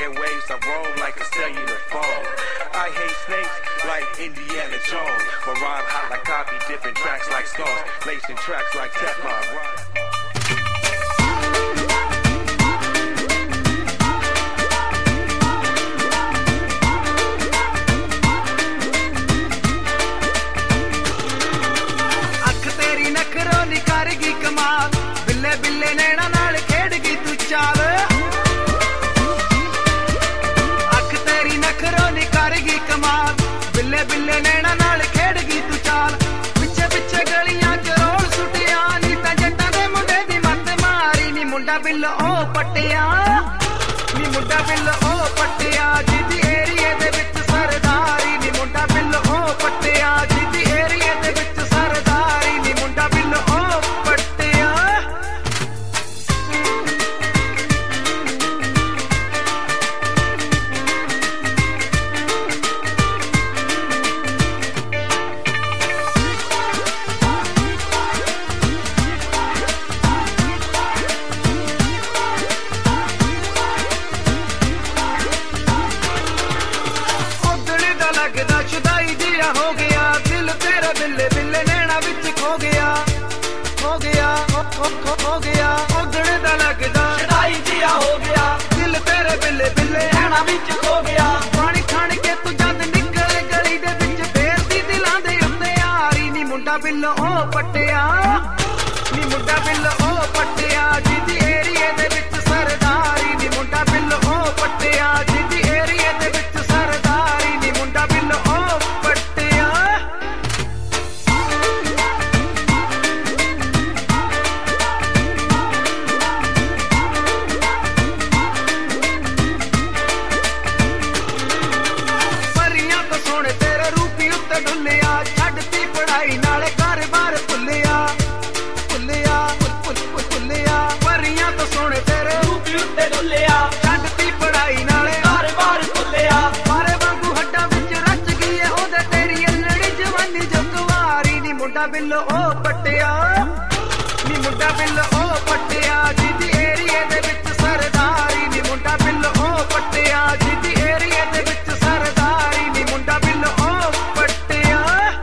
airwaves, I roam like a cellular phone. I hate snakes like Indiana Jones, but rhyme hot like copy, dipping tracks like stones, lacing tracks like Teflon. करगी कमाल बिल्ले बिल्ले नैना नाल खेडगी तू चाल अख तेरी नखरों नी करगी कमाल बिल्ले बिल्ले नैना नाल खेडगी तू चाल पिछे पिछे गलियां च रोल सुटिया नी तां जट्टां दे मुंडे दी मत मारी नी मुंडा बिल्ल ओ पट्टिया नी मुंडा बिल्ल ओ पट्टिया जिदी एरिया दे विच सरदारी नी मुंडा बिल्ल ओ पट्टिया जिदी एरिया दे विच सरदारी नी मुंडा बिल्ल ओ लगदा जुदाई जिया हो गया दिल तेरे बिल्ले बिल्ले नैना विच खो गया हो गया हो गया उधड़े दा लगदा जुदाई जिया हो गया दिल तेरे बिल्ले बिल्ले नैना विच खो गया पानी खान के तू जद निकल गली दे विच फेरदी दिलां दे उत्ते यारी नी मुंडा बिल्ल ओ पट्टिया नी मुंडा बिल्ल ओ पट्टिया जिदी एरिया दे विच सरदारी नी मुंडा बिल्ल ओ पट्टिया जिदी एरिया दे विच सरदारी नी मुंडा बिल्ल ओ पट्टिया परियां तो सोने तेरे रूपी उत्ते ढुलिया छड्डती पढ़ाई नाले घर बार भुलिया भुलिया भुलिया परियां तो सोने तेरे रूपी उत्ते ढुलिया छड्डती पढ़ाई नाले घर बार भुलिया मारे वांगू हड्डां विच रच गई है ओदे तेरी अल्लड़ी जवानी जो कुवारी नी मुंडा बिल्ल ओ पट्टिया नी मुंडा बिल्ल ओ पट्टिया जिदी एरिया दे विच सरदारी नी मुंडा बिल्ल ओ पट्टिया जिदी एरिया दे विच सरदारी नी मुंडा बिल्ल ओ पट्टिया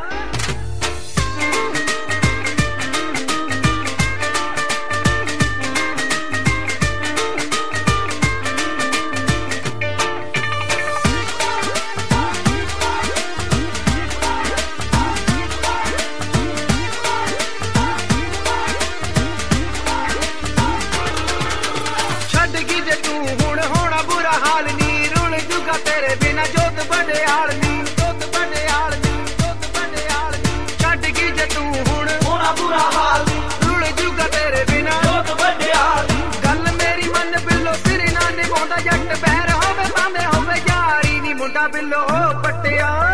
छड्डगी जे तू हुण होना बुरा हाल नी रुल जुगा तेरे बिना जोत बड़े हाल नी जोत बड़े हाल नी जोत बड़े हाल नी छड्डगी जे तू हुण होना बुरा हाल नी रुल जुगा तेरे बिना जोत बड़े हाल नी गल मेरी मन बिल्लो सिर ना निभांदा जट बहर होवे भांदे होवे यारी नी मुंडा बिल्लो ओ पट्टिया